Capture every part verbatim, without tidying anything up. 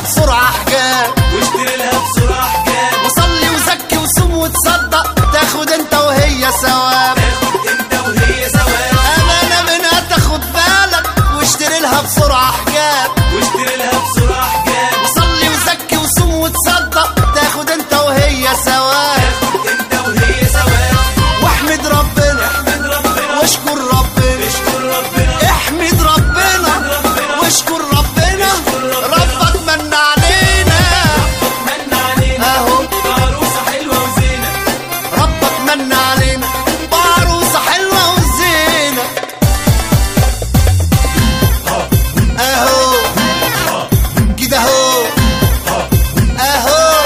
بسرعة حجاب واشتري لها بسرعة حجاب. وصلي وزكي وصوم وتصدق تاخد انت وهي ثواب. تاخد انت وهي ثواب. امانة منها تاخد بالك واشتري لها بسرعة حجاب واشتري لها بسرعة حجاب. وصلي وزكي وصوم وتصدق تاخد انت وهي ثواب. تاخد انت وهي ثواب. واحمد ربنا احمد ربنا واشكر ربنا اشكر ربنا. احمد ربنا واشكر ربنا ربك من علينا. من علينا اهو بعروسة حلوة وزينة. ربك من علينا بعروسة حلوة وزينة. اهو كده اهو اهو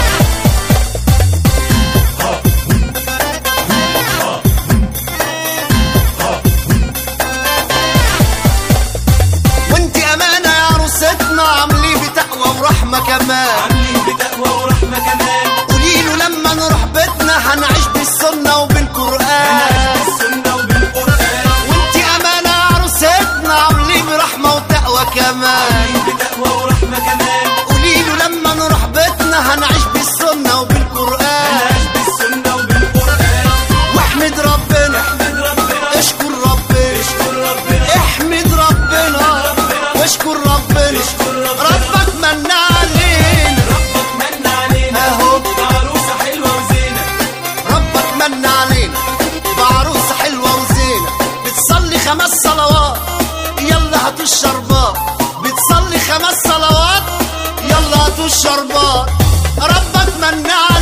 وانتي امانة يا عروستنا عامليه بتقوى ورحمة كمان. عاملين بتقوى ورحمة كمان. قوليله لما نروح بيتنا هنعيش بالسنة وبالقرآن. بالسنة وبالقرآن. وانتي امانة يا عروستنا عامليه برحمة وتقوى كمان. عاملين بتقوى ورحمة كمان. قوليله لما نروح بيتنا هنعيش بالسنة وبالقرآن. هنعيش بالسنة وبالقرآن. واحمد ربنا احمد ربنا اشكر ربنا اشكر ربنا. احمد ربنا واشكر ربنا اشكر ربنا. ربك من علينا. ربك من علينا اهو بعروسة حلوة وزينة. ربك من علينا بعروسة حلوة وزينة. بتصلي خمس صلوات يلا هاتوا الشربات. بتصلي خمس صلوات يلا هاتوا الشربات. ربك من علينا